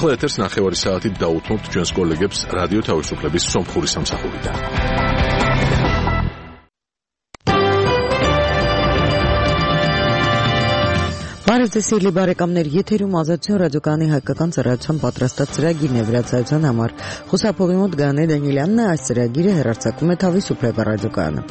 ახლა ეთერს 9 საათით დაუთმობთ ჩვენს კოლეგებს რადიო თავისუფლების სომხური სამსახურიდან. Բարեզեսիլի բարեկամներ, եթերում ազատություն ռադիոկայանի հայկական ծրագրության պատրաստած ծրագիրն է վրացայության համար։ Խուսափողի մոտ Գաներ Դանիելյանն է, այս ծրագիրը հեռարձակում է Თავისუფლება ռադիոկայանը։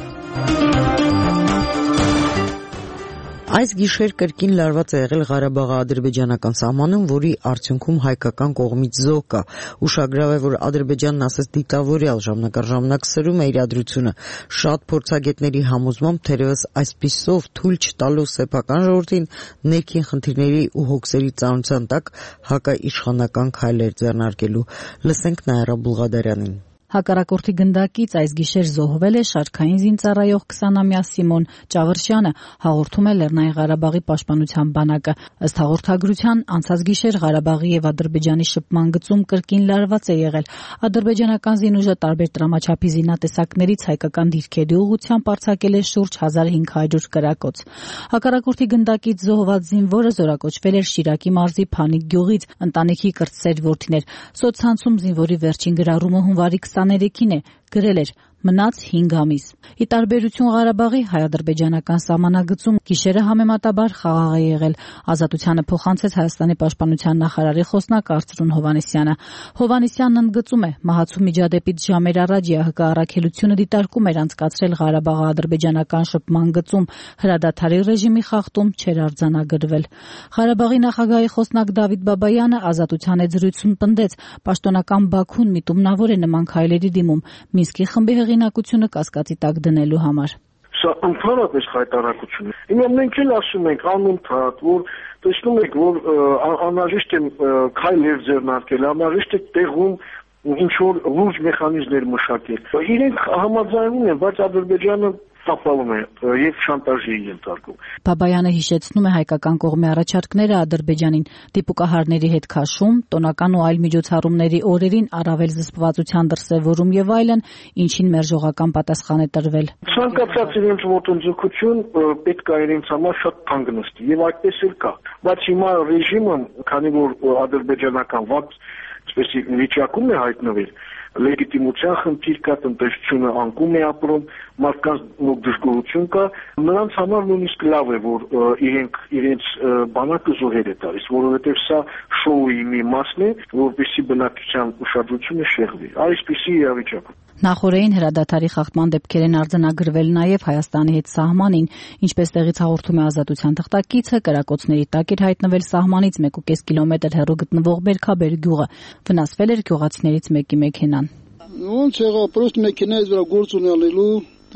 Այս գիշեր կրկին լարված է եղել Ղարաբաղի ադրբեջանական սահմանում, որի արդյունքում հայկական կողմից զոհ կա։ Ուշագրավ է, որ Ադրբեջանն ասես դիտավորյալ ժամանակ սրում է իրադրությունը։ Շատ փորձագետների համոզմամբ թերևս այսպիսով թույլ չտալու սեփական ժողովրդին ներքին խնդիրների ու հոգսերի ծանրության տակ հակաիշխանական քայլեր ձեռնարկելու։ Լսենք Նաիրա Բուլղադարյանին։ Հակառակորդի գնդակից այս գիշեր զոհվել է շարքային զինծառայող 20-ամյա Սիմոն Ճավրշյանը, հաղորդում է Լեռնային Ղարաբաղի պաշտպանության բանակը։ Ըստ հաղորդագրության, անցած գիշեր Ղարաբաղի եւ Ադրբեջանի շփման գծում կրկին լարված է եղել։ Ադրբեջանական զինուժը տարբեր տրամաչափի զինատեսակներից հայկական դիրքերի ուղղությամբ արձակել է շուրջ 1500 կրակոց։ Հակառակորդի գնդակից զոհված զինվորը զորակոչվել էր Շիրակի մարզի Փանիկ գյուղից, ընտանիքի կրտսեր որդին էր։ Սոցցանցում զինվորի վերջին գրառումը հունվարի 23-ին է, գրել էր մնաց 5 ամիս։ Ի տարբերություն Ղարաբաղի հայ-ադրբեջանական սահմանագծում գիշերը համեմատաբար խաղաղ է եղել։ Ազատությանը փոխանցեց Հայաստանի պաշտպանության նախարարի խոսնակ Արծրուն Հովհաննիսյանը։ Հովհաննիսյանն ընդգծում է, մահացու միջադեպից ժամեր առաջ ՀԿ առաքելությունը դիտարկում էր անցկացրել Ղարաբաղի-ադրբեջանական շփման գծում, հրադադարի ռեժիմի խախտում չէր արձանագրվել։ Ղարաբաղի նախագահի խոսնակ Դավիթ Բաբայանը Ազատության հետ զրույցում պնդեց, պաշտոնական Բաքուն միտումնավոր է նման քայլերի դիմում Մինսկի խմբի հեղինակությունը կասկածի տակ դնելու համար։ Սա ընդհանրապես հայտարարություն է։ Հիմա մենք էլ ասում ենք անընդհատ, որ տեսնում եք, որ անհրաժեշտ է քայլեր ձեռնարկել, անհրաժեշտ է տեղում ինչ որ լուրջ մեխանիզմներ մշակել։ Իրենք համաձայնում են, բայց Ադրբեջանը տապալում է եւ շանտաժի ենթարկում։ Բաբայանը հիշեցնում է հայկական կողմի առաջարկները Ադրբեջանին դիպուկահարների հետ քաշում, տոնական ու այլ միջոցառումների օրերին առավել զսպվածության դրսևորում եւ այլն, ինչին մերժողական պատասխան է տրվել։ Ցանկացած իրենց ոտնձգություն պետք է իրենց համար շատ թանկ նստի եւ այդպես էլ կա։ Բայց հիմա ռեժիմը, քանի որ ադրբեջանական վատ վիճակում է հայտնվել, լեգիտիմության խնդիր կա, տնտեսությունը անկում է ապրում, մարդկանց մոտ դժգոհություն կա, նրանց համար նույնիսկ լավ է, որ իրենց բանակը զոհեր է տալիս, որովհետև սա շոուի մի մասն է, որպեսզի բնակչության ուշադրությունը շեղվի։ Այսպիսի իրավիճակ։ Նախորդին հրադադարի խախտման դեպքեր են արձանագրվել նաև Հայաստանի հետ սահմանին, ինչպես տեղից հաղորդում է Ազատության թղթակիցը, կրակոցների տակ էր հայտնվել սահմանից 1.5 կիլոմետր հեռու գտնվող Բերքաբեր գյուղը, վնասվել էր գյուղացիներից մեկի մեքենան։ Ոնց եղավ, պրոստ մեքենայից վրա գործ ունենալու,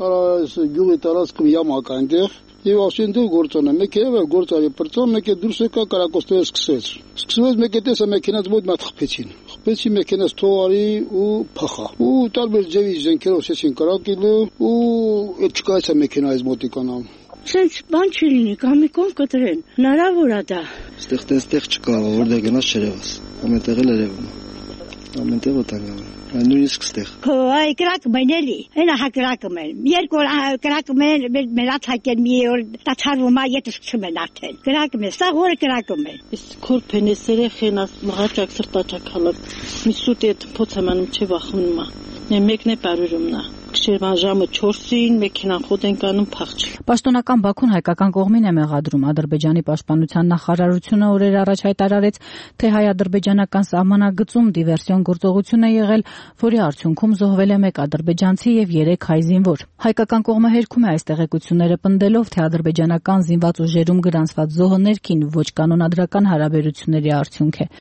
գյուղի տարածքում յամակ այնտեղ, եւ ասեն դու գործոնը, մեքենա գործարի պրծոն, մեկը դուրս եկա կարակոստերը սկսեց։ Սկսվեց մեկը տեսա մեքենաց մոտ մատ խփեցին։ Խփեցի մեքենաց թողարի ու փախա։ Ու տարբեր ձևի զենքերով ասեցին կարակելու ու այդ չկայացա մեքենայից մոտիկանամ։ Սենց բան չլինի, կամի կողմ կտրեն։ Հնարավոր է դա։ Ստեղ չկա, որտեղ գնաց չերևաս։ Ամենտեղ էլ երևում։ Ամենտեղ օտանգա։ Նույնիսկ ստեղ։ Այ կրակում են էլի, հենա հա կրակում են։ Երկու կրակում են, մեր աթակեն մի օր տաչարվում է, եթե սկսում են արդեն։ Կրակում են, սա որը կրակում են։ Ես քորփեն է սերեխեն մղաճակ սրտաճակ հալակ։ Մի սուտ է փոցամանում չի վախվում մա։ Մեկն է բարուրումնա։ Շերվան ժամը 4-ին մեքենան խոտ են կանում փախչ։ Պաշտոնական Բաքուն հայկական կողմին է մեղադրում Ադրբեջանի պաշտպանության նախարարությունը օրեր առաջ հայտարարեց, թե հայ-ադրբեջանական սահմանագծում դիվերսիոն գործողություն է եղել, որի արդյունքում զոհվել է 1 ադրբեջանցի եւ 3 հայ զինվոր։ Հայկական կողմը հերքում է այս տեղեկությունները պնդելով, թե ադրբեջանական զինված ուժերում գրանցված զոհը ներքին ոչ կանոնադրական հարաբերությունների արդյունք է։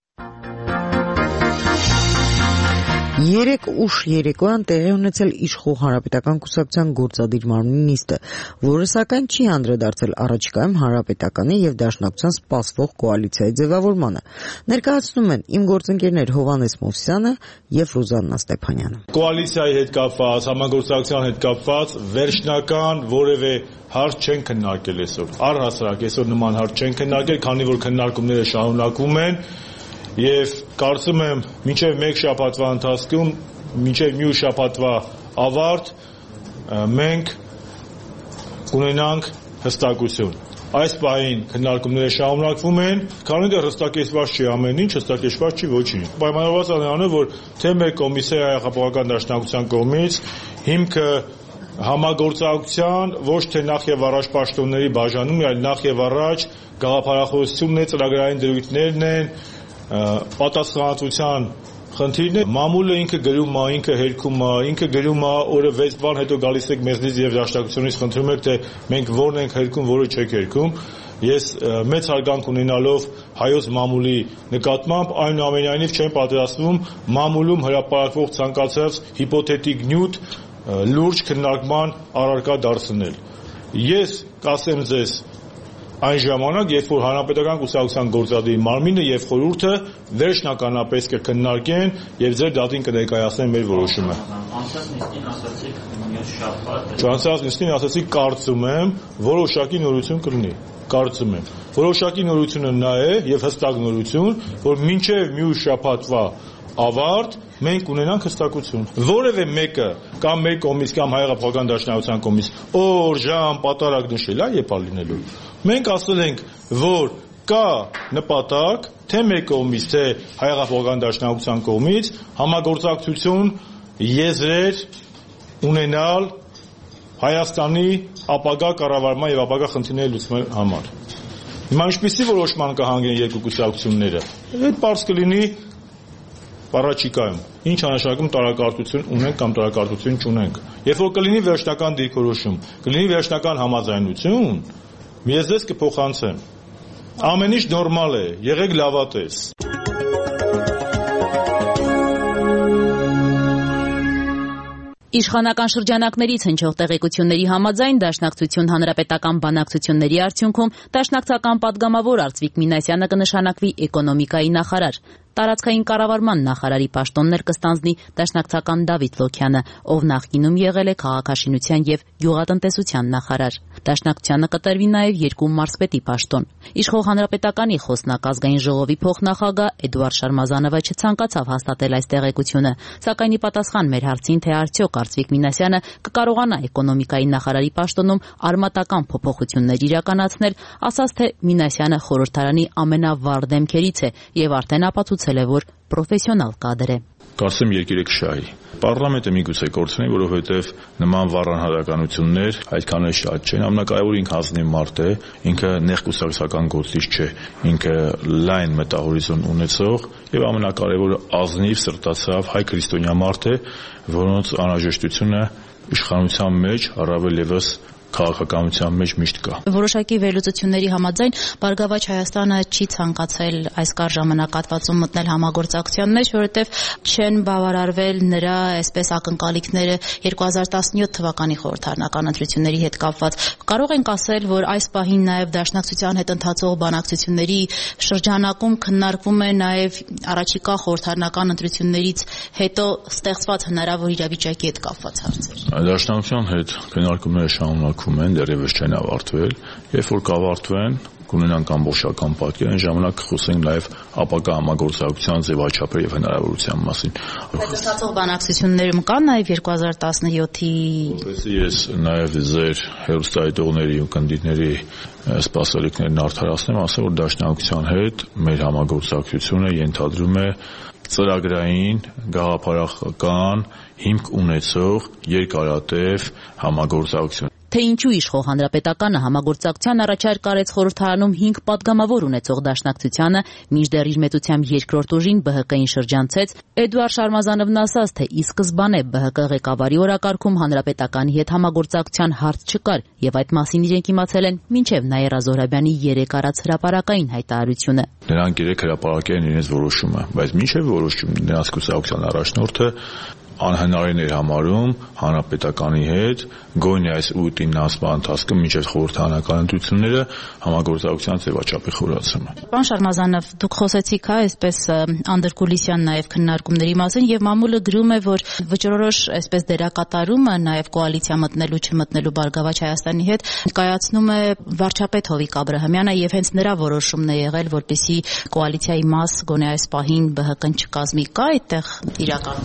3 ուշ երեկոյան տեղի ունեցել իշխող հանրապետական կուսակցության գործադիր մարմնի նիստը, որը սակայն չի անդրադարձել առաջիկայում հանրապետականի եւ դաշնակցության սպասվող կոալիցիայի ձևավորմանը։ Ներկայացնում են իմ գործընկերներ Հովհաննես Մովսյանը եւ Ռուզաննա Ստեփանյանը։ Կոալիցիայի հետ կապված, համագործակցության հետ կապված վերջնական որևէ հարց չեն քննարկել այսօր։ Առհասարակ այսօր նման հարց չեն քննարկել, քանի որ քննարկումները շարունակվում են։ Եվ կարծում եմ մինչև մեկ շաբաթվա ընթացքում, մինչև մյուս շաբաթվա ավարտ մենք կունենանք հստակություն։ Այս պահին քննարկումները շարունակվում են, քանի դեռ հստակեցված չի ամեն ինչ, հստակեցված չի ոչինչ։ Պայմանավորված է, որ թե մեր կոմիսիայի Հայ-Հեղափոխական Դաշնակցության կողմից հիմքը համագործակցության ոչ թե նախ եւ առաջ պաշտոնների բաժանումն, այլ նախ եւ առաջ գաղափարախոսությունն է, ծրագրային դրույթներն են, պատասխանատվության խնդիրն է, մամուլը ինքը գրում է, ինքը հերքում է, ինքը գրում է, օրը 6 բան հետո գալիս եք մեզնից եւ դաշնակցությունից խնդրում եք, թե մենք որն ենք հերքում, որը չեք հերքում։ Ես մեծ հարգանք ունենալով հայոց մամուլի նկատմամբ այնուամենայնիվ չեմ պատրաստվում մամուլում հրապարակվող ցանկացած հիպոթետիկ նյութ լուրջ քննարկման առարկա դարձնել։ Ես կասեմ ձեզ այն ժամանակ, երբ որ Հանրապետական կուսակցության գործադիր մարմինը եւ խորհուրդը վերջնականապես կքննարկեն եւ ձեր դատին կներկայացնեն մեր որոշումը։ Անցած նիստին ասացի կարծում եմ, որոշակի նորություն կլինի։ Կարծում եմ, որոշակի նորությունը նա է եւ հստակ նորություն, որ մինչեւ մյուս շաբաթվա ավարտ մենք ունենանք հստակություն։ Որևէ մեկը կամ մեր կողմից կամ Հայ-Հեղափոխական Դաշնակցության կողմից օր, ժամ, պատարագ նշել է երբ լինելու։ Մենք ասել ենք, որ կա նպատակ թե մեր կողմից, թե Հայ-Հեղափոխական Դաշնակցության կողմից համագործակցություն եզրեր ունենալ Հայաստանի ապագա կառավարման եւ ապագա խնդիրների լուծման համար։ Հիմա ինչպիսի որոշման կհանգեն երկու կուսակցությունները։ Այդ բարձ կլինի առաջիկայում ինչ անշանակում տարակարծություն ունենք կամ տարակարծություն չունենք։ Երբ որ կլինի վերջնական դիրքորոշում, կլինի վերջնական համաձայնություն, ես ձեզ կփոխանցեմ։ Ամեն ինչ նորմալ է, եղեք լավատես։ Իշխանական շրջանակներից հնչող տեղեկությունների համաձայն Դաշնակցություն հանրապետական բանակցությունների արդյունքում դաշնակցական падգամավոր Արծվիկ Մինասյանը կնշանակվի էկոնոմիկայի նախարար։ Տարածքային կառավարման նախարարի պաշտոններ կստանձնի դաշնակցական Դավիթ Լոքյանը, ով նախկինում եղել է քաղաքաշինության եւ գյուղատնտեսության նախարար։ Դաշնակցությանը կտրվի նաեւ երկու մարզպետի պաշտոն։ Իշխող հանրապետականի խոսնակ ազգային ժողովի փոխնախագահ Էդուարդ Շարմազանովը չցանկացավ հաստատել այս տեղեկությունը, սակայն ի պատասխան մեր հարցին, թե արդյոք Արծվիկ Մինասյանը կկարողանա էկոնոմիկայի նախարարի պաշտոնում արմատական փոփոխություններ իրականացնել, ասաց, թե Մինասյանը խորհրդարանի ամենավառ դեմքերից է եւ արդեն ապացուցել է, որ պրոֆեսիոնալ կադր է։ Կարծեմ երկիրը կշահի։ Պարլամենտը միգուցե կորցնի, որովհետև նման վառ անհատականություններ այդքան էլ շատ չեն։ Ամենակարևորը ինքը ազնիվ մարդ է, ինքը նեղ կուսակցական գործիչ չէ, ինքը լայն մտահորիզոն ունեցող եւ ամենակարևորը ազնիվ սրտացավ հայ քրիստոնյա մարդ է, որոնց անհրաժեշտությունը իշխանության մեջ առավել եւս քաղաքականության մեջ միշտ կա։ Որոշակի վերլուծությունների համաձայն Բարգավաճ Հայաստանը չի ցանկացել այս կար ժամանակահատվածում մտնել համագործակցության մեջ, որովհետև չեն բավարարվել նրա այսպես ակնկալիքները 2017 թվականի խորհրդարանական ընտրությունների հետ կապված։ Կարող ենք ասել, որ այս պահին նաև Դաշնակցության հետ ընթացող բանակցությունների շրջանակում քննարկվում է նաև առաջիկա խորհրդարանական ընտրություններից հետո ստեղծված հնարավոր իրավիճակի հետ կապված հարցեր։ Դաշնակցության հետ քննարկումները շարունակվում են, դեռևս չեն ավարտվել, երբ որ կավարտվեն, կունենանք ամբողջական պատկեր, այն ժամանակ կխոսենք նաև ապագա համագործակցության ձևաչափերի եւ հնարավորության մասին։ Ստացող բանակցություններում կան նաև 2017-ի Ես նաև ձեր հերոստայտողների ու կնդիրների սպասելիքներն արդարացնեմ, ասեմ, որ Դաշնակցության հետ մեր համագործակցությունը ենթադրում է ծրագրային, գաղափարական հիմք ունեցող երկարատև համագործակցություն։ Թե ինչու իշխող հանրապետականը համագործակցության առաջարկ արեց խորհրդարանում 5 падգամավոր ունեցող Դաշնակցությանը, մինչդեռ իր մեծությամբ երկրորդ ուժին ԲՀԿ-ին շրջանցեց, Էդուարդ Շարմազանովն ասաց, թե ի սկզբանե ԲՀԿ ղեկավարի օրակարգում հանրապետականի հետ համագործակցության հարց չկար, եւ այդ մասին իրենք իմացել են մինչեւ Նաիրա Զոհրաբյանի 3 արած հրապարակային հայտարարությունը։ Նրանք 3 հրապարակել են իրենց որոշումը, բայց մինչեւ որոշում նրանց կուսակցության առաջնորդը անհնարին էր համարում հանրապետականի հետ գոնե այս ուտին ասման ընթացքում մինչև խորհրդարանական ընտրությունները համագործակցության ձևաչափի խորացումը։ Պարոն Շարմազանով, դուք խոսեցիք այսպես անդրկուլիսյան նաև քննարկումների մասին եւ մամուլը գրում է, որ վճռորոշ այսպես դերակատարումը նաև կոալիցիա մտնելու չմտնելու Բարգավաճ Հայաստանի հետ կայացնում է վարչապետ Հովիկ Աբրահամյանը եւ հենց նրա որոշումն է եղել, որպեսզի կոալիցիայի մաս գոնե այս պահին ԲՀԿ-ն չկազմի։ Կա այդտեղ իրականություն։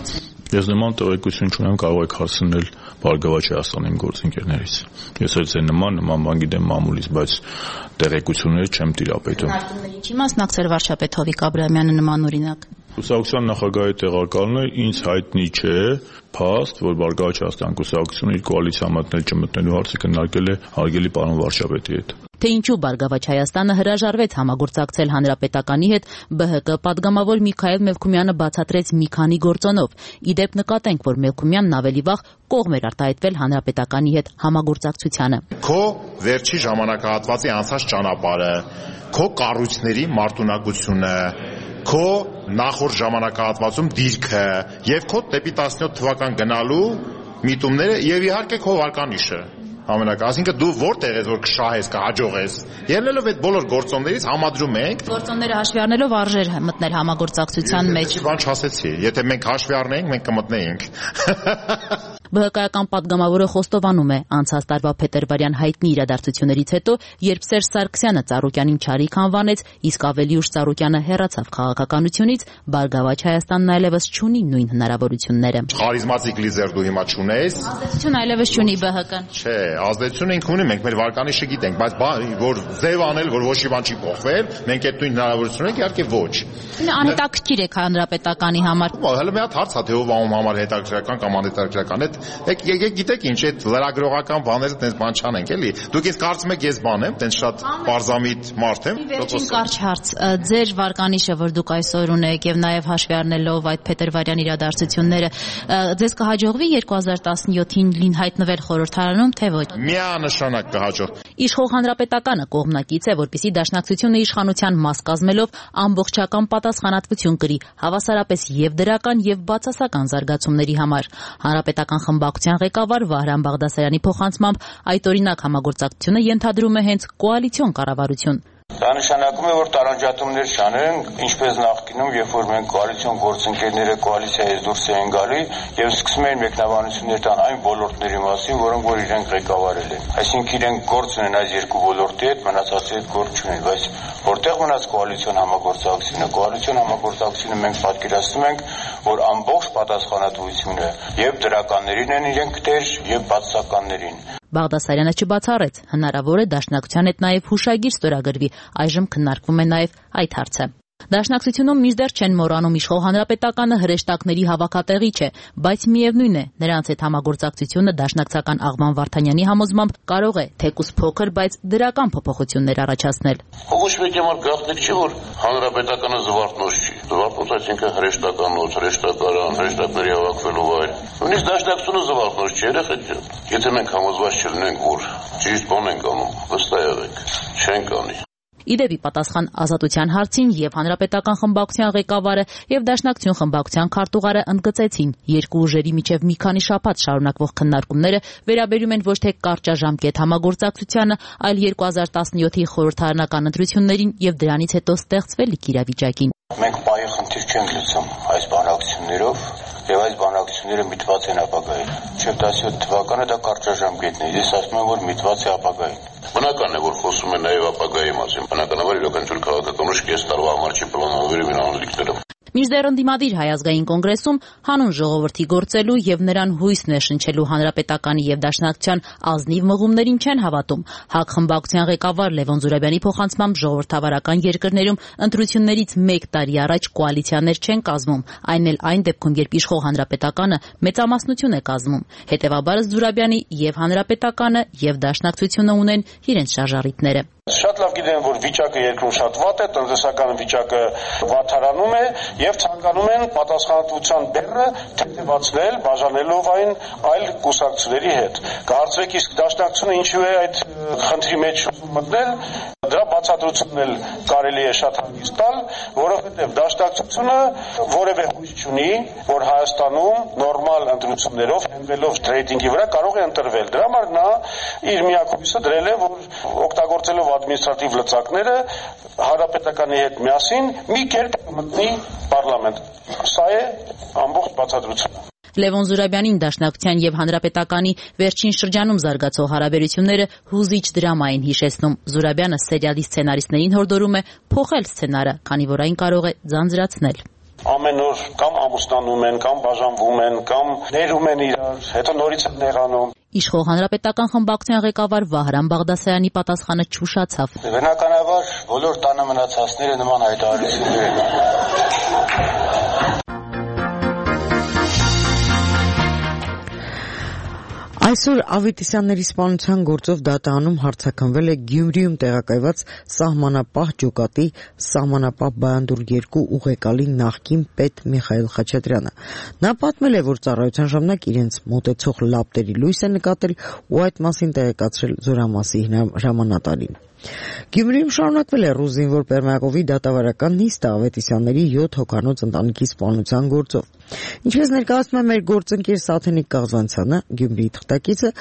Ես նման տեղեկություն չունեմ, կարող եք հարցնել Բարգավաճ Հայաստանի իմ գործընկերներից։ Ես էլ ձեր նման բան գիտեմ մամուլից, բայց տեղեկություններ չեմ տիրապետում։ Ինչի մասնակցել վարչապետ Հովիկ Աբրահամյանը նման օրինակ։ Կուսակցության նախագահի տեղակալն է, ինձ հայտնի չէ, փաստ, որ Բարգավաճ Հայաստան կուսակցությունը իր կոալիցիա մտնել չմտնելու հարցը քննարկել է հարգելի պարոն վարչապետի հետ։ Թե ինչու Բարգավաճ Հայաստանը հրաժարվեց համագործակցել Հանրապետականի հետ, ԲՀԿ պատգամավոր Միքայել Մելքումյանը բացատրեց մի քանի գործոնով։ Իդեպ նկատենք, որ Մելքումյանն ավելի վաղ կողմ էր արտահայտվել Հանրապետականի հետ համագործակցությանը։ Քո վերջի ժամանակահատվածի անցած ճանապարհը, քո կառույցների մարտունակությունը, քո նախորդ ժամանակահատվածում դիրքը եւ քո դեպի 17 թվական գնալու միտումները եւ իհարկե քո վարկանիշը ամենակա, այսինքն դու որտեղ ես որ կշահես, կհաջողես։ Ելնելով այդ բոլոր գործոններից համադրում ենք գործոնները հաշվի առնելով արժեր մտնել համագործակցության մեջ։ Բան չասեցի, եթե մենք հաշվի առնեինք, մենք կմտնեինք։ ԲՀԿ-ական պատգամավորը խոստովանում է անցած տարվա փետրվարյան հայտնի իրադարձություններից հետո, երբ Սերժ Սարգսյանը Ծառուկյանին չարիք անվանեց, իսկ ավելի ուշ Ծառուկյանը հեռացավ քաղաքականությունից, Բարգավաճ Հայաստանն այլևս չունի նույն հնարավորությունները։ Խարիզմատիկ լիդեր դու հիմա չունես։ Ազդեցություն այլևս չունի ԲՀԿ-ն։ Չէ, ազդեցություն ենք ունի, մենք մեր վարկանիշը գիտենք, բայց որ ձև անել, որ ոչ մի բան չի փոխվել, մենք այդ նույն հնարավորությունը ենք, իհարկե ոչ։ Անհետաքրքիր է Հանրապետականի համար։ Հələ մի հատ հարց է, թե ով անում համար հետաքրքրական կամ անհետաքրքրական։ Եկեք գիտեք ինչ այդ լրագրողական բաները տենց բան չանենք էլի։ Դուք ինձ կարծում եք ես բան եմ, տենց շատ պարզամիտ մարդ եմ։ Վերջին կարճ հարց, ձեր վարկանիշը, որ դուք այսօր ունեք եւ նաեւ հաշվի առնելով այդ փետրվարյան իրադարձությունները, ձեզ կհաջողվի 2017-ին հայտնվել խորհրդարանում, թե ոչ։ Միանշանակ կհաջող։ Իշխող Հանրապետականը կողմնակից է, որպեսզի Դաշնակցությունը իշխանության մաս կազմելով ամբողջական պատասխանատվություն կրի, հավասարապես եւ դրական եւ բացասական զարգացումների համար։ Հանրապետական խմբակցության ղեկավար Վահրամ Բաղդասարյանի փոխանցմամբ այդ օրինակ համագործակցությունը ենթադրում է հենց կոալիցիոն կառավարություն։ Դա նշանակում է, որ տարանջատումներ չանենք, ինչպես նախկինում, երբ որ մենք կոալիցիոն գործընկերները կոալիցիայից դուրս էին գալի եւ սկսում էին մեկնաբանություններ տան այն ոլորտների մասին, որոնք որ իրենք ղեկավարել են։ Այսինքն իրենք գործ ունեն այս երկու ոլորտի հետ, մնացածի հետ գործ չունեն, բայց որտեղ մնաց կոալիցիոն համագործակցությունը, կոալիցիոն համագործակցությունը մենք պատկերացնում ենք, որ ամբողջ պատասխանատվությունը եւ դրականներին են իրենք տեր եւ բացասականներին։ Բաղդասարյանը չբացառեց, հնարավոր է Դաշնակցության հետ նաև հուշագիր ստորագրվի, այժմ քննարկվում է նաև այդ հարցը։ Դաշնակցությունում մինչդեռ չեն մոռանում իշխող Հանրապետականը հրեշտակների հավաքատեղի չէ, բայց միևնույն է, նրանց հետ համագործակցությունը Դաշնակցական Աղվան Վարդանյանի համոզմամբ կարող է թեկուզ փոքր, բայց դրական փոփոխություններ առաջացնել։ Ոչ մեկի համար գաղտնիք չի, որ Հանրապետականը զվարթնոց չի։ Զվարթնոց այսինքն հրեշտականոց, հրեշտակարան, հրեշտակների հավաքվելու վայր։ Նույնիսկ Դաշնակցությունը զվարթնոց չի, երեխեք։ Եթե մենք համոզված չլինենք, որ ճիշտ բան ենք անում, վստահ եղեք, չենք անի։ Իդեպի պատասխան Ազատության հարցին եւ Հանրապետական խմբակցության ղեկավարը եւ Դաշնակցություն խմբակցության քարտուղարը ընդգծեցին, երկու ուժերի միջև մի քանի շաբաթ շարունակվող քննարկումները վերաբերում են ոչ թե կարճաժամկետ համագործակցությանը, այլ 2017-ի խորհրդարանական ընտրություններին եւ դրանից հետո ստեղծվելիք իրավիճակին։ Մենք պահի խնդիր չենք լուծում այս բանակցություններով եւ այս բանակցությունները միտված են ապագային։ 2017 թվականը դա կարճաժամկետն է։ Ես ասում եմ, որ միտված է ապագային։ Բնական է, որ խոսում են նաեւ ապագայի մասին։ Բնականաբար յուրաքանչյուր քաղաքական ուժ կես տարվա համար չի պլանավորել իր անելիքները։ Մինչդեռ ընդդիմադիր Հայ ազգային կոնգրեսում հանուն ժողովրդի գործելու եւ նրան հույս ներշնչելու Հանրապետականի եւ Դաշնակցության ազնիվ մղումներին չեն հավատում։ ՀԱԿ խմբակցության ղեկավար Լևոն Զուրաբյանի փոխանցմամբ ժողովրդավարական երկրներում ընտրություններից 1 տարի առաջ կոալիցիաներ չեն կազմում, այն էլ այն դեպքում, երբ իշխող Հանրապետականը մեծամասնություն է կազմում։ Հետևաբար Զուրաբյանի եւ Հանրապետականը եւ Դաշնակցությունը ունեն իրենց շարժառիթները։ Շատ լավ գիտեն, որ վիճակը երկրում շատ վատ է, տնտեսական վիճակը վատթարանում է եւ ցանկանում են պատասխանատվության բեռը թեթևացնել, բաժանելով այն այլ կուսակցությունների հետ։ Կարծեք, իսկ Դաշնակցությունը ինչու է այդ խնդրի մեջ մտնել, դրա բացատրությունն էլ կարելի է շատ հանգիստ տալ, որովհետեւ Դաշնակցությունը որևէ հույս չունի, որ Հայաստանում նորմալ ընտրություններով, հենվելով ռեյտինգի վրա կարող է ընտրվել։ Դրա համար նա իր միակ հույսը դրել է, որ օգտագործելով ադմինիստրատիվ լծակները Հանրապետականի հետ միասին մի կերպ մտնի պարլամենտ։ Սա է ամբողջ բացատրությունը։ Լևոն Զուրաբյանին Դաշնակցության եւ Հանրապետականի վերջին շրջանում զարգացող հարաբերությունները հուզիչ դրամա են հիշեցնում։ Զուրաբյանը սերիալի սցենարիստներին հորդորում է փոխել սցենարը, քանի որ այն կարող է ձանձրացնել։ Ամեն օր կամ ամուսնանում են, կամ բաժանվում են, կամ ներում են իրար, հետո նորից են նեղանում։ Իշխող հանրապետական խմբակցության ղեկավար Վահրամ Բաղդասարյանի պատասխանը չուշացավ։ Բնականաբար բոլոր տանը մնացածները նման հայտարարություններ են։ Այսօր Ավետիսյանների սպանության գործով դատանում հարձակվել է Գյումրիում տեղակայված սահմանապահ ջոկատի սահմանապահ Բայանդուր 2 ուղեկալի նախկին պետ Միխայել Խաչատրյանը։ Նա պատմել է, որ ծառայության ժամանակ իրենց մոտեցող լապտերի լույս է նկատել ու այդ մասին տեղեկացրել Զորամասի հրամանատարին։ Գյումրիում շարունակվել է ռուս զինվոր Պերմյակովի դատավարական նիստը Ավետիսյանների 7 հոգանոց ընտանիքի սպանության գործով։ Ինչպես ներկայացնում է մեր գործընկեր Սաթենիկ Կաղզանցյանը, Գյումրիի թղթակիցը,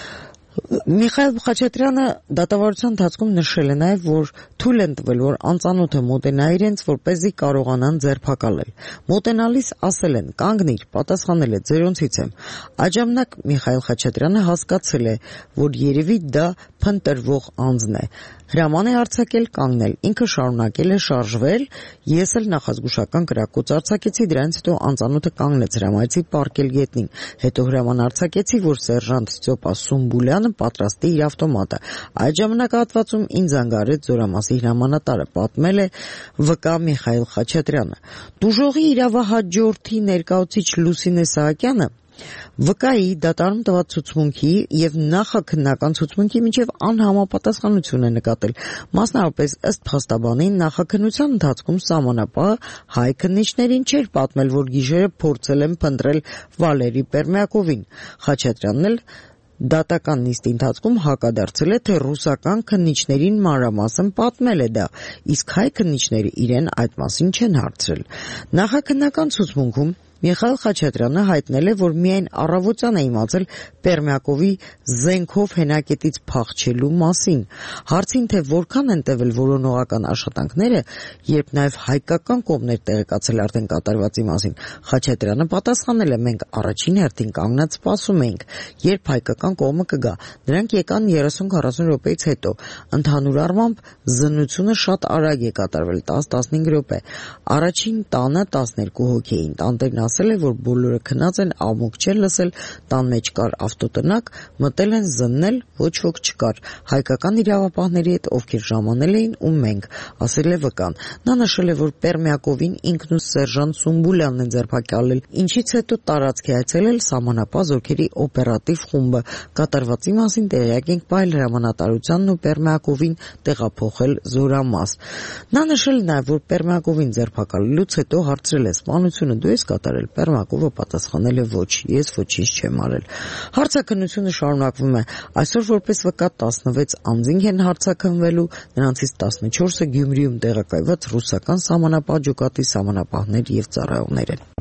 Միխայել Խաչատրյանը դատավարության ընթացքում նշել է նաև, որ թույլ են տվել, որ անծանոթը մոտենա իրենց, որպեսզի կարողանան ձերբակալել։ Մոտենալիս ասել են՝ կանգնիր, պատասխանել է՝ ձերոնցից եմ։ Այդ ժամանակ Միխայել Խաչատրյանը հասկացել է, որ երևի դա փնտրվող անձն է։ Հրաման է արձակել կանգնել, ինքը շարունակել է շարժվել, ես էլ նախազգուշական կրակոց արձակեցի, դրանից հետո անծանոթը կանգնեց, հրամայեցի պառկել գետնին, հետո հրաման արձակեցի, որ սերժանտ Ստյոպա Սումբուլյանը պատրաստի իր ավտոմատը։ Այդ ժամանակահատվածում ինձ զանգարեց Զորամասի հրամանատարը, պատմել է ՎԿ Միխայել Խաչատրյանը։ Դուժողի իրավահաջորդի ներկայացուցիչ Լուսինե Սահակյանը ՎԿ-ի դատարանում տված ցուցմունքի եւ նախաքննական ցուցմունքի միջև անհամապատասխանություն է նկատել։ Մասնավորապես ըստ փաստաբանի նախաքննության ընթացքում սահմանապահը հայ քննիչներին չէր պատմել, որ գիշերը փորձել են փնտրել Վալերի Պերմյակովին։ Խաչատրյանն էլ դատական նիստի ընթացքում հակադարձել է, թե ռուսական քննիչներին մանրամասն պատմել է դա, իսկ հայ քննիչները իրեն այդ մասին չեն հարցրել։ Նախաքննական ցուցմունքում Միխայել Խաչատրյանը հայտնել է, որ միայն առավոտյան է իմացել Պերմյակովի զենքով հենակետից փախչելու մասին։ Հարցին, թե որքան են տևել որոնողական աշխատանքները, երբ նաև հայկական կողմն էր տեղեկացել արդեն կատարվածի մասին, Խաչատրյանը պատասխանել է՝ մենք առաջին հերթին կանգնած սպասում էինք, երբ հայկական կողմը կգա։ Նրանք եկան 30-40 րոպեից հետո։ Ընդհանուր առմամբ զննությունը շատ արագ է կատարվել, 10-15 րոպե։ Առաջին տանը 12 հոգի էին, տանտերն ասել է, որ բոլորը քնած են, աղմուկ չեն լսել, տան մեջ կար ավտոտնակ, մտել են զննել, ոչ ոք չկար։ Հայկական իրավապահների հետ, ովքեր ժամանել էին, ու մենք, ասել է ՎԿ-ն։ Նա նշել է, որ Պերմյակովին ինքն ու սերժանտ Սումբուլյանն են ձերբակալել, ինչից հետո տարածք է այցելել սահմանապահ զորքերի օպերատիվ խումբը։ Կատարվածի մասին տեղյակ ենք պահել հրամանատարությանն ու Պերմյակովին տեղափոխել Զորամաս։ Նա նշել նաև, որ Պերմյակովին ձերբակալելուց հետո հարցրել է՝ սպանությունը դու ես կատարել։ Պերմյակովը պատասխանել է՝ ոչ, ես ոչինչ չեմ արել։ Հարցաքննությունը շարունակվում է։ Այսօր որպես ՎԿ 16 անձինք են հարցաքննվելու, նրանցից 14-ը Գյումրիում տեղակայված ռուսական սահմանապահ ջոկատի սահմանապահներ եւ ծառայողներ են։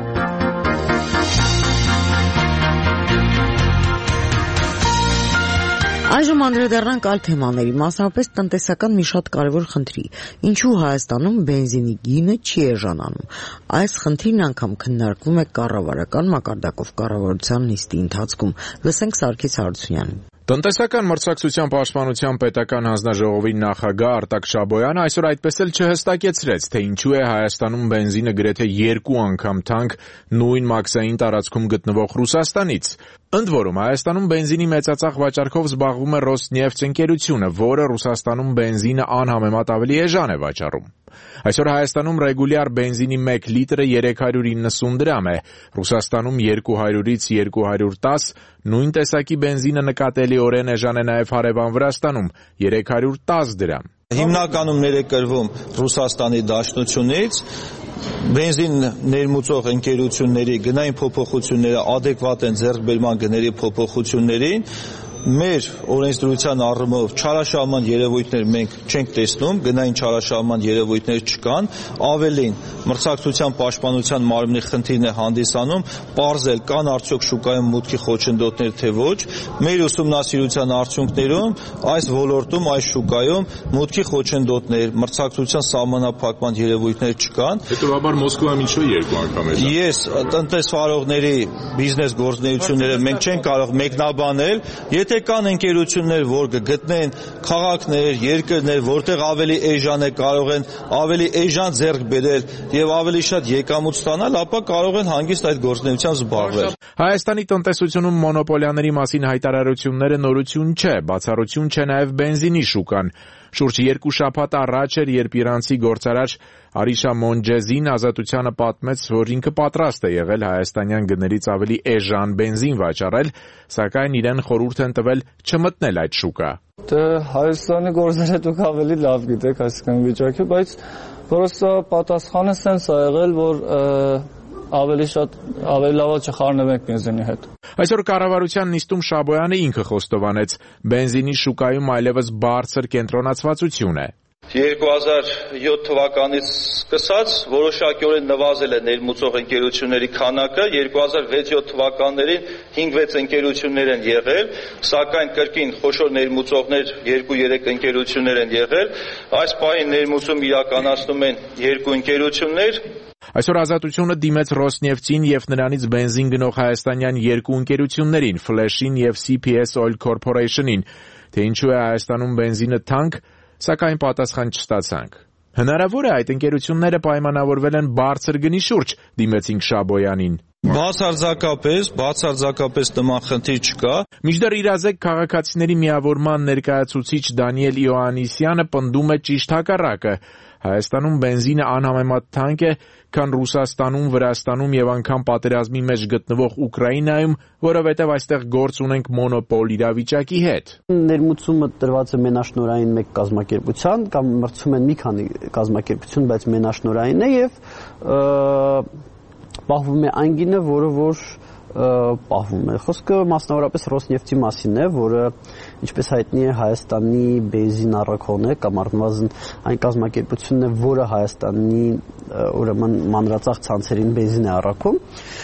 Այժմ անդրադառնանք այլ թեմաների, մասնավորապես տնտեսական մի շատ կարևոր խնդրի։ Ինչու Հայաստանում բենզինի գինը չի էժանանում։ Այս խնդիրն անգամ քննարկվում է կառավարական մակարդակով կառավարության նիստի ընթացքում։ Լսենք Սարգիս Հարությունյանին։ Տնտեսական մրցակցության պաշտպանության պետական հանձնաժողովի նախագահ Արտակ Շաբոյանը այսօր այդպես էլ չհստակեցրեց, թե ինչու է Հայաստանում բենզինը գրեթե 2 անգամ թանկ նույն մաքսային տարածքում գտնվող Ռուսաստանից։ Ընդ որում, Հայաստանում բենզինի մեծածախ վաճառքով զբաղվում է Ռոսնեֆթ ընկերությունը, որը Ռուսաստանում բենզինը անհամեմատ ավելի էժան է վաճառում։ Այսօր Հայաստանում ռեգուլյար բենզինի 1 լիտրը 390 դրամ է, Ռուսաստանում 200-ից 210, նույն տեսակի բենզինը նկատելիորեն էժան է նաև հարևան Վրաստանում 310 դրամ։ Հիմնականում ներկրվում Ռուսաստանի Դաշնությունից բենզին ներմուծող ընկերությունների գնային փոփոխությունները adekvat են ձեռքբերման գների փոփոխություններին։ Մեր օրենսդրության առումով չարաշահման երևույթներ մենք չենք տեսնում, գնային չարաշահման երևույթներ չկան, ավելին մրցակցության պաշտպանության մարմնի խնդիրն է հանդիսանում, պարզել կան արդյոք շուկայում մուտքի խոչընդոտներ թե ոչ, մեր ուսումնասիրության արդյունքներում այս ոլորտում, այս շուկայում մուտքի խոչընդոտներ, մրցակցության սահմանափակման երևույթներ չկան։ Հետևաբար Մոսկվայում ինչու 2 անգամ է։ Ես տնտեսվարողների բիզնես գործունեությունները մենք չենք կարող մեկնաբանել, եթե Եթե կան ընկերություններ, որ կգտնեն քաղաքներ, երկրներ, որտեղ ավելի էժան է, կարող են ավելի էժան ձեռք բերել եւ ավելի շատ եկամուտ ստանալ, ապա կարող են հանգիստ այդ գործունեությամբ զբաղվել։ Հայաստանի տնտեսությունում մոնոպոլիաների մասին հայտարարությունները նորություն չէ, բացառություն չէ նաև բենզինի շուկան։ Շուրջ 2 շաբաթ առաջ էր, երբ իրանցի գործարար Արիշա Մոնջեզին Ազատությանը պատմեց, որ ինքը պատրաստ է եղել հայաստանյան գներից ավելի էժան բենզին վաճառել, սակայն իրեն խորհուրդ են տվել չմտնել այդ շուկա։ Դե Հայաստանի գործարարը դուք ավելի լավ գիտեք այսքան վիճակը, բայց պրոստը պատասխանը սենց ա եղել, որ ավելի լավ չխառնվենք բենզինի հետ։ Այսօր կառավարության նիստում Շաբոյանը ինքը խոստովանեց, բենզինի շուկայում այլևս բարձր կենտրոնացվածություն է։ 2007 թվականից սկսած որոշակիորեն նվազել է ներմուծող ընկերությունների քանակը, 2006-7 թվականներին 5-6 ընկերություններ են եղել, սակայն կրկին խոշոր ներմուծողներ 2-3 ընկերություններ են եղել, այս պահին ներմուծում իրականացնում են 2 ընկերություններ։ Այսօր Ազատությունը դիմեց Ռոսնեֆտին եւ նրանից բենզին գնող հայաստանյան 2 ընկերություններին, Flash-ին եւ CPS Oil Corporation-ին, թե ինչու է Հայաստանում բենզինը թանկ, սակայն պատասխան չստացանք։ Հնարավոր է այդ ընկերությունները պայմանավորվել են բարձր գնի շուրջ, դիմեցինք Շաբոյանին։ Բացարձակապես նման խնդիր չկա։ Մինչդեռ իրազեկ քաղաքացիների միավորման ներկայացուցիչ Դանիել Իոաննիսյանը պնդում է ճիշտ հակառակը։ Հայաստանում բենզինը անհամեմատ թանկ է, քան Ռուսաստանում, Վրաստանում եւ անգամ պատերազմի մեջ գտնվող Ուկրաինայում, որովհետեւ այստեղ գործ ունենք մոնոպոլ իրավիճակի հետ։ Ներմուծումը տրված է մենաշնորհային մեկ կազմակերպության կամ մրցում են մի քանի կազմակերպություն, բայց մենաշնորհային է եւ պահվում է այն գինը, որը որ պահվում է։ Խոսքը մասնավորապես Ռոսնեֆտի մասին է, որը ինչպես հայտնի է Հայաստանի բենզին առաքողն է կամ առնվազն այն կազմակերպությունն է, որը Հայաստանի ուրեմն մանրածախ ցանցերին բենզին է առաքում։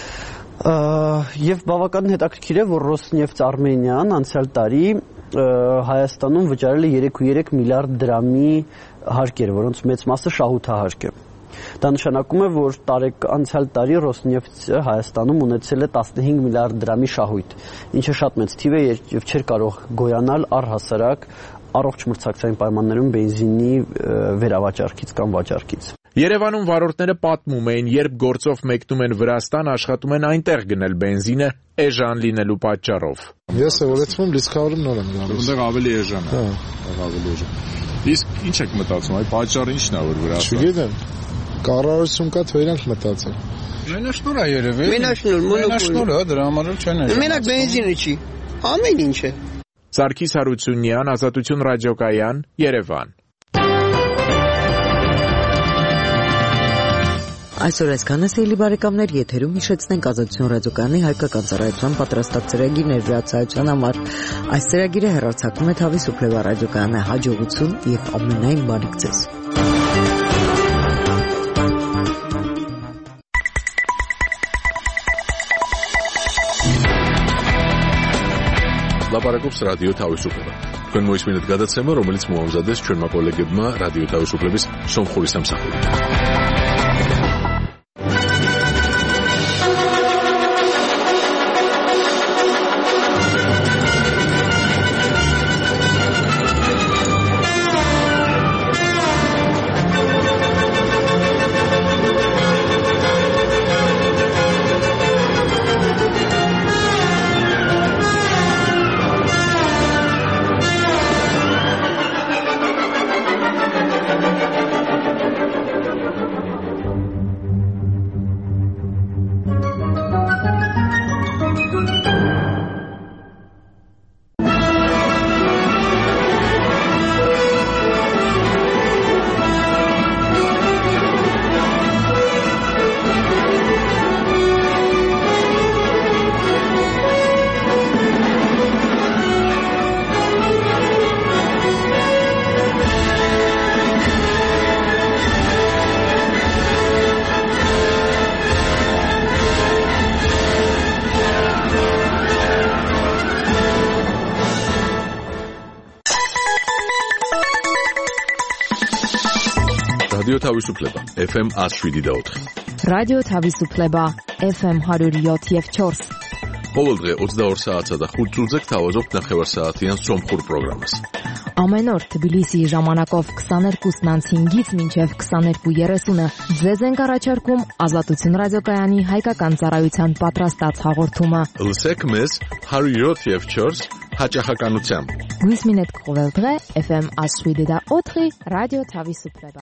Եվ բավականին հետաքրքիր է, որ Ռոսնեֆտ Արմենիան անցյալ տարի Հայաստանում վճարել է 3.3 միլիարդ դրամի հարկեր, որոնց մեծ մասը շահութահարկ է։ Դա նշանակում է, որ անցյալ տարի Ռոսնեֆտը Հայաստանում ունեցել է 15 միլիարդ դրամի շահույթ, ինչը շատ մեծ թիվ է եւ չէր կարող գոյանալ առհասարակ առողջ մրցակցային պայմաններում բենզինի վերավաճառքից կամ վաճառքից։ Երևանում վարորդները պատմում էին, երբ գործով մեկնում են Վրաստան, աշխատում են այնտեղ գնել բենզինը էժան լինելու պատճառով։ Ես էվոլյուցիոն լիսկավորում նոր եմ գալիս։ Այնտեղ ավելի էժան է։ Ավելի էժան։ Իսկ ինչ եք մտածում, այ պատճառը ի՞նչն է, որ Վրաստան։ Չգիտեմ։ Կառավարություն կա, թե իրանք մտածեն։ Մենաշնոր է երևի։ Մենաշնոր, դրա համար չեն։ Մենակ բենզինը չի։ Ամեն ինչ է։ Սարգիս Հարությունյան, Ազատություն ռադիոկայան, Երևան։ Այսօր այսքանը սիրելի բարեկամներ, եթերում հիշեցնենք Ազատություն ռադիոկայանի հայկական ծառայության պատրաստած ծրագիր ներկայացության համար։ Այս ծրագիրը հեռարձակվում է Թավի Սուփլեվա ռադիոկայանի հաջողություն եւ ամենայն բարիք ձեզ։ Լապարակոպս ռադիո Թավիսուփլեվա։ Քննույթ մինուտ գադացեմը, რომელიც մոամզադես չորմա կոլեգեդմա ռադիո Թավիսուփլեվիս Սոմխորիսամ սախորի։ Ռադիո Թավիսուփլեվա, FM 107.4։ Ռադիո Թավիսուփլեվա, FM 107.4։ ყოველ დღე 22 საათსა და 5 წუთზე გთავაზობთ ნახევარსაათიან სომხურ პროგრამას. Ամեն օր Թբիլիսիի ժամանակով 22:05-ից մինչև 22:30-ը ձեզ ենք առաջարկում Ազատություն ռադիոկայանի հայկական ծառայության պատրաստած հաղորդումը։ Լսեք մեզ 107.4 հաճախականությամբ։ Գույս մինետ կողել დღե FM Aswidi da Otri Radio Tavi Supreba։